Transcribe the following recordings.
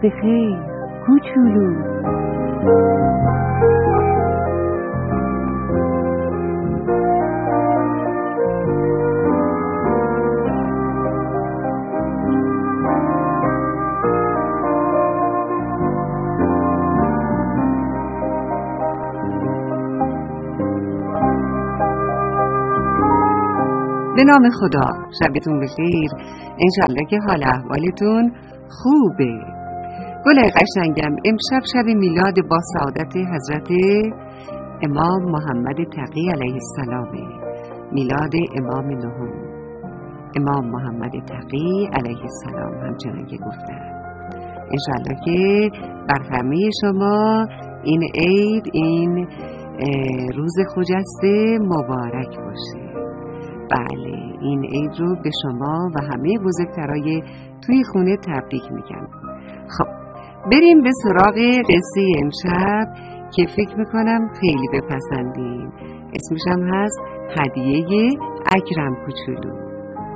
به خیر کوچولو. به نام خدا، شبتون بخیر. انشالله که حال احوالتون خوبه. گل قشنگم، امشب شب میلاد با سعادت حضرت امام محمد تقی علیه السلامه. میلاد امام نهم، امام محمد تقی علیه السلام، همچنان که گفتم. انشالله که بر همه شما این عید، این روز خجسته مبارک باشه. بله، این عید رو به شما و همه بزرگترای توی خونه تبریک میگم. خب بریم به سراغ قصه امشب که فکر میکنم خیلی بپسندین. اسمش هم هست هدیه اکرم کوچولو.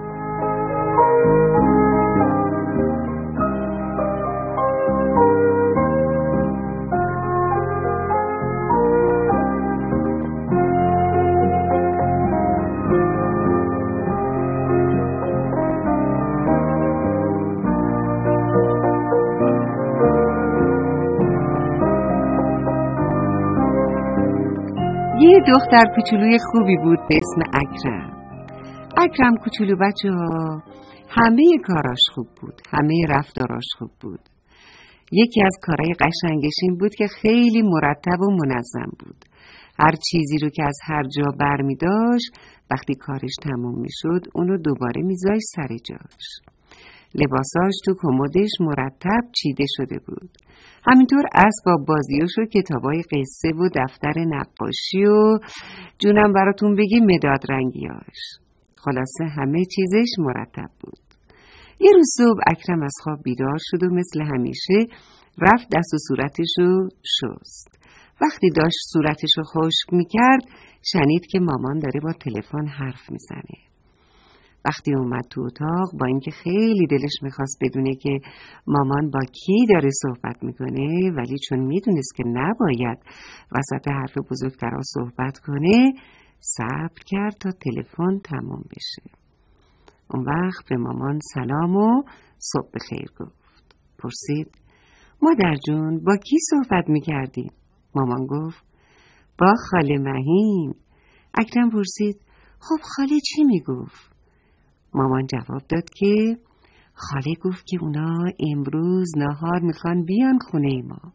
یه دختر کوچولوی خوبی بود به اسم اکرم. اکرم کوچولو بچه‌ها همه کاراش خوب بود، همه رفتاراش خوب بود. یکی از کارهای قشنگش این بود که خیلی مرتب و منظم بود. هر چیزی رو که از هر جا برمی داشت وقتی کارش تموم می شد اونو دوباره می ذاشت سر جاش. لباساش تو کمدش مرتب چیده شده بود. همینطور اسباب بازیاش و کتابای قصه و دفتر نقاشی و جونم براتون بگی مداد رنگیاش. خلاصه همه چیزش مرتب بود. یه روز صبح اکرم از خواب بیدار شد و مثل همیشه رفت دست و صورتشو شست. وقتی داشت صورتشو خشک میکرد شنید که مامان داره با تلفن حرف میزنه. وقتی اومد تو اتاق با اینکه خیلی دلش میخواست بدونه که مامان با کی داره صحبت میکنه، ولی چون میدونست که نباید وسط حرف بزرگترا صحبت کنه صبر کرد تا تلفن تموم بشه. اون وقت به مامان سلام و صبح بخیر گفت. پرسید مادر جون با کی صحبت میکردی؟ مامان گفت با خاله مهین. اکرم پرسید خب خاله چی میگفت؟ مامان جواب داد که خاله گفت که اونا امروز نهار میخوان بیان خونه ما.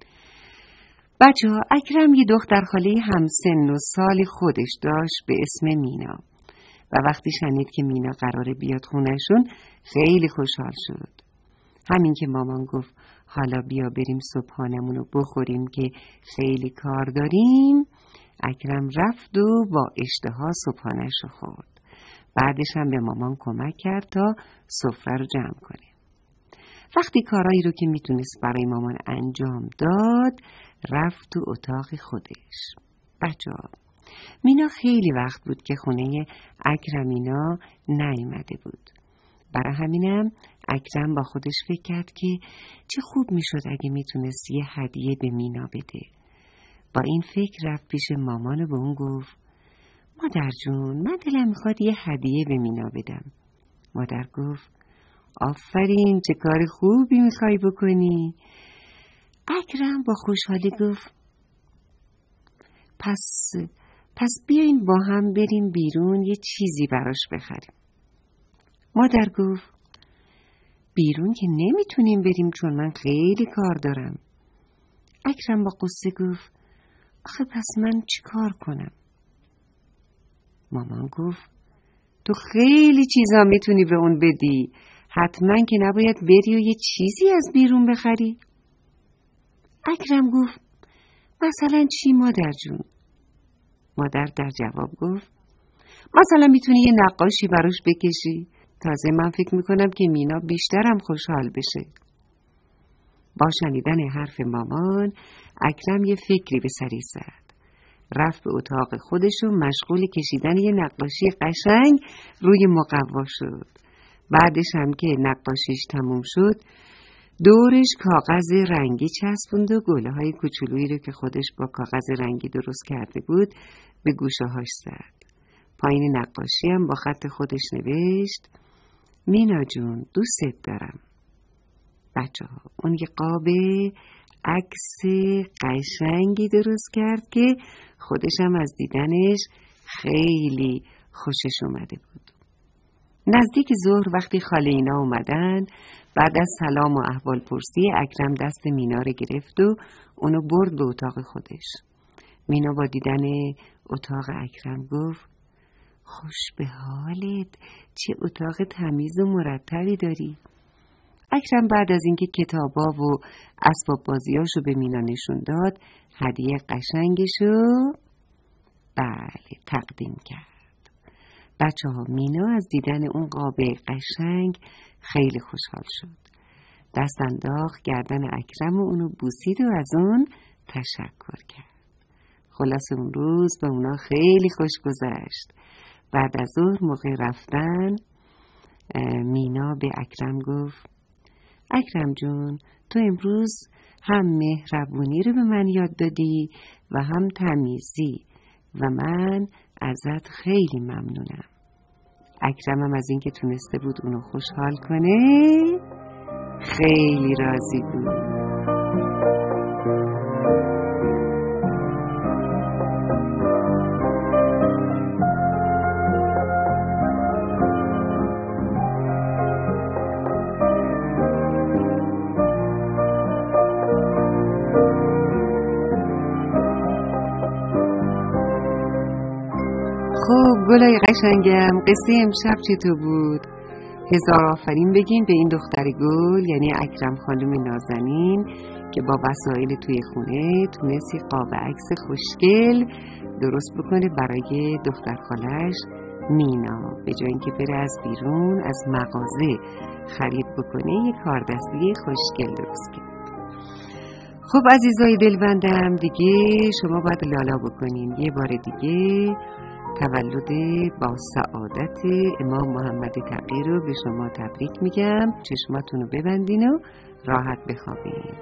بچه‌ها اکرم یه دختر خاله همسن و سال خودش داشت به اسم مینا و وقتی شنید که مینا قراره بیاد خونهشون خیلی خوشحال شد. همین که مامان گفت حالا بیا بریم صبحانمونو بخوریم که خیلی کار داریم، اکرم رفت و با اشتها صبحانه‌شو خورد. بعدش هم به مامان کمک کرد تا سفره رو جمع کنه. وقتی کارایی رو که میتونست برای مامان انجام داد رفت تو اتاق خودش. بچه‌ها مینا خیلی وقت بود که خونه اکرم اینا نیومده بود. برای همینم اکرم با خودش فکر کرد که چه خوب میشد اگه میتونست یه هدیه به مینا بده. با این فکر رفت پیش مامان و به اون گفت مادر جون من دلم میخواد یه هدیه به مینا بدم. مادر گفت آفرین چه کار خوبی میخوای بکنی. اکرم با خوشحالی گفت پس بیاین با هم بریم بیرون یه چیزی براش بخریم. مادر گفت بیرون که نمیتونیم بریم چون من خیلی کار دارم. اکرم با قصه گفت آخه پس من چی کار کنم؟ مامان گفت تو خیلی چیزا میتونی به اون بدی، حتما که نباید بری و یه چیزی از بیرون بخری. اکرم گفت مثلا چی مادر جون؟ مادر در جواب گفت مثلا میتونی یه نقاشی براش بکشی. تازه من فکر میکنم که مینا بیشترم خوشحال بشه. با شنیدن حرف مامان اکرم یه فکری به سری زد. رفت به اتاق خودش و مشغول کشیدن یه نقاشی قشنگ روی مقوا شد. بعدش هم که نقاشیش تموم شد دورش کاغذ رنگی چسبوند و گله‌های کوچولویی رو که خودش با کاغذ رنگی درست کرده بود به گوشه‌هاش زد. پایین نقاشی هم با خط خودش نوشت: مینا جون دوستت دارم. بچه‌ها اون یه قاب عکس قشنگی درست کرد که خودش هم از دیدنش خیلی خوشش اومده بود. نزدیک ظهر وقتی خاله اینا اومدن، بعد از سلام و احوال پرسی، اکرم دست مینا رو گرفت و اونو برد به اتاق خودش. مینا با دیدن اتاق اکرم گفت: خوش به حالت، چه اتاق تمیز و مرتبی داری. اکرم بعد از اینکه کتابا و اسباب بازیاشو به مینا نشون داد، هدیه قشنگشو تقدیم کرد. بچه‌ها مینا از دیدن اون قاب قشنگ خیلی خوشحال شد. دست انداخت گردن اکرم و اونو بوسید و از اون تشکر کرد. خلاص اون روز به اونا خیلی خوش گذشت. بعد از ظهر موقع رفتن مینا به اکرم گفت: اکرم جون تو امروز هم مهربونی رو به من یاد دادی و هم تمیزی و من ازت خیلی ممنونم. اکرمم از اینکه تونسته بود اونو خوشحال کنه خیلی راضی بود. خب گلای قشنگم، قصه امشب چطور بود؟ هزار آفرین بگیم به این دختر گل، یعنی اکرم خانم نازنین که با وسایل توی خونه تونستی قاب عکس خوشگل درست بکنه برای دختر خالش مینا، به جای اینکه بره از بیرون از مغازه خرید بکنه یه کاردستی خوشگل درست کرد. خب عزیزای دلبندم، دیگه شما باید لالا بکنین. یه بار دیگه تولد با سعادت امام محمد تقی رو به شما تبریک میگم. چشماتونو ببندین و راحت بخوابین.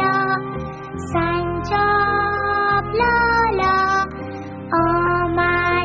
لالا آمد